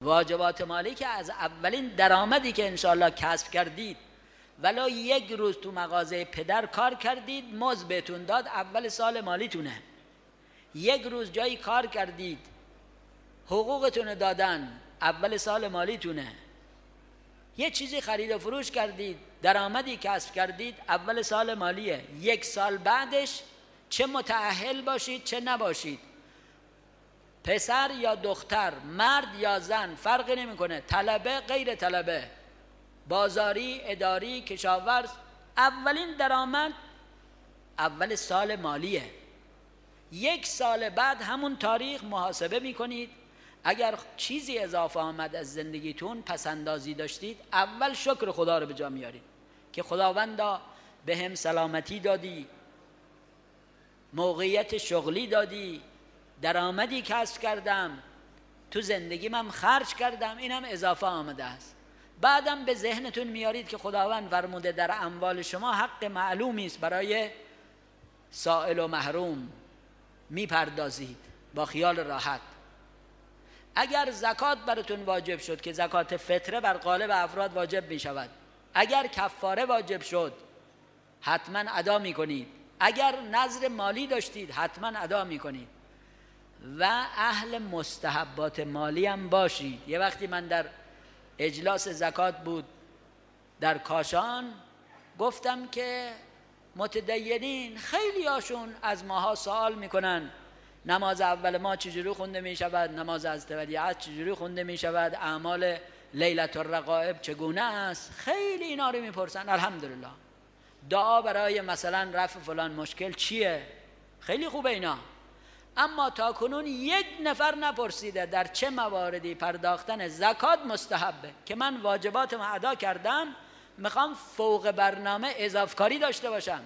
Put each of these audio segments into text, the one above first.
واجبات مالی که از اولین درآمدی که انشاءالله کسب کردید ولو یک روز تو مغازه پدر کار کردید مزد بهتون داد، اول سال مالیتونه. یک روز جایی کار کردید حقوقتون دادن، اول سال مالیتونه. یه چیزی خرید و فروش کردید، درآمدی کسب کردید، اول سال مالیه. یک سال بعدش چه متأهل باشید چه نباشید، پسر یا دختر، مرد یا زن، فرقی نمیکنه، طلبه غیر طلبه، بازاری، اداری، کشاورز، اولین درآمد اول سال مالیه. یک سال بعد همون تاریخ محاسبه میکنید. اگر چیزی اضافه آمد از زندگیتون، پسندازی داشتید، اول شکر خدا رو به جا میارید که خداوندا به هم سلامتی دادی، موقعیت شغلی دادی، درآمدی کسب کردم، تو زندگی من خرج کردم، اینم اضافه آمده است. بعدم به ذهنتون میارید که خداوند فرموده در اموال شما حق معلومی است برای سائل و محروم، میپردازید با خیال راحت. اگر زکات براتون واجب شد که زکات فطره بر غالب افراد واجب می شود، اگر کفاره واجب شد حتما ادا می کنید، اگر نذر مالی داشتید حتما ادا می کنید و اهل مستحبات مالی هم باشید. یه وقتی من در اجلاس زکات بود در کاشان، گفتم که متدینین خیلی هاشون از ماها سوال میکنن نماز اول ما چجوری خونده می شود، نماز از ودیعت چجوری خونده می شود، اعمال لیلة الرغائب چگونه است، خیلی اینا رو میپرسن. الحمدلله. دعا برای مثلا رفع فلان مشکل چیه؟ خیلی خوبه اینا. اما تا کنون یک نفر نپرسیده در چه مواردی پرداختن زکات مستحبه که من واجباتم ادا کردم، میخوام فوق برنامه اضافه کاری داشته باشم.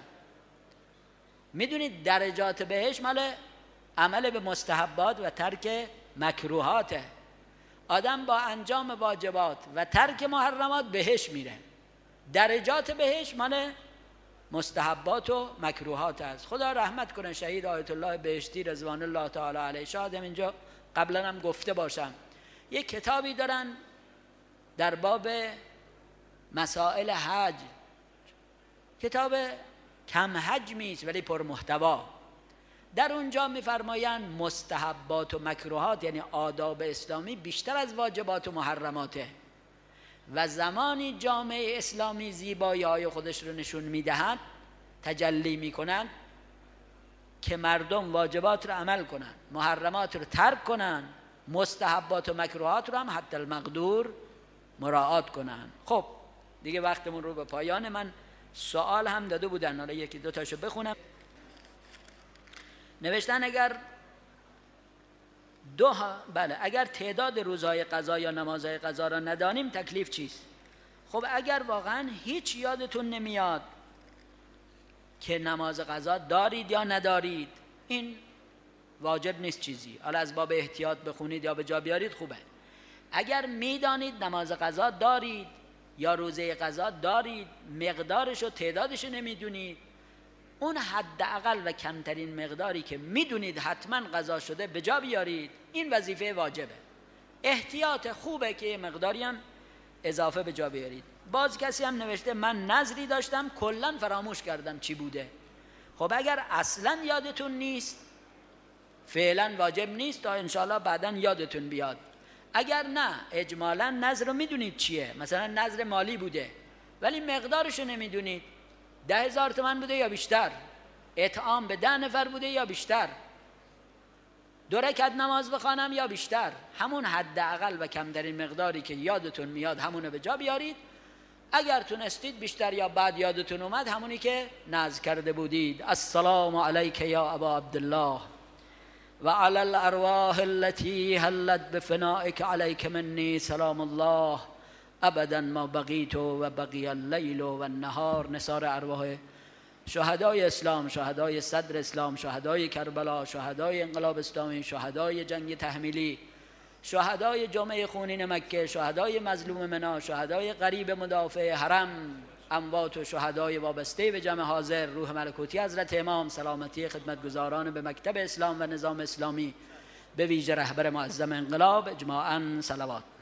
میدونید درجات بهش مال عمل به مستحبات و ترک مکروهاته. آدم با انجام واجبات و ترک محرمات بهش میره. درجات بهش مال مستحبات و مکروهات است. خدا رحمت کنه شهید آیت الله بهشتی رضوان الله تعالی علیه. شاید اینجا قبلا هم گفته باشم، یک کتابی دارن در باب مسائل حج، کتاب کم حجمی است ولی پر محتوا. در اونجا میفرمایند مستحبات و مکروهات یعنی آداب اسلامی بیشتر از واجبات و محرماته و زمانی جامعه اسلامی زیبایی‌های خودش رو نشون میدهد، تجلی میکنند که مردم واجبات رو عمل کنن، محرمات رو ترک کنن، مستحبات و مکروهات رو هم حتی المقدور مراعات کنن. خب دیگه وقتمون رو به پایان. من سوال هم داده بودن، حالا یکی دو تاشو بخونم. نوشتن اگر تعداد روزهای قضا یا نمازهای قضا را ندانیم تکلیف چیست؟ خب اگر واقعا هیچ یادتون نمیاد که نماز قضا دارید یا ندارید، این واجب نیست چیزی، حالا از باب احتیاط بخونید یا به جا بیارید خوبه. اگر میدانید نماز قضا دارید یا روزه قضا دارید، مقدارش و تعدادش نمیدونید، اون حداقل و کمترین مقداری که میدونید حتما قضا شده به جا بیارید. این وظیفه واجبه. احتیاط خوبه که مقداری هم اضافه به جا بیارید. باز کسی هم نوشته من نذری داشتم کلا فراموش کردم چی بوده. خب اگر اصلا یادتون نیست فعلا واجب نیست تا انشاءالله بعدا یادتون بیاد. اگر نه اجمالا نذر رو میدونید چیه، مثلا نذر مالی بوده ولی مقدارش رو نمیدونید، 10,000 تومان بوده یا بیشتر، اطعام به 10 نفر بوده یا بیشتر، 2 رکعت نماز بخوانم یا بیشتر، همون حداقل و کمترین مقداری که یادتون میاد همونه به جا بیارید. اگر تونستید بیشتر یا بعد یادتون اومد همونی که نذر کرده بودید. السلام علیک یا ابا عبدالله و علی الارواح التي حلت بفنائك علیک منی سلام الله ابدا ما بقیت و بقی اللیل و النهار. نثار ارواح شهدای اسلام، شهدای صدر اسلام، شهدای کربلا، شهدای انقلاب اسلامی، شهدای جنگ تحمیلی، شهدای جمعه خونین مکه، شهدای مظلوم منا، شهدای غریب مدافع حرم، اموات و شهدای وابسته به جمع حاضر، روح ملکوتی حضرت امام، سلامتی خدمتگزاران به مکتب اسلام و نظام اسلامی، به ویژه رهبر معظم انقلاب، اجماعاً صلوات.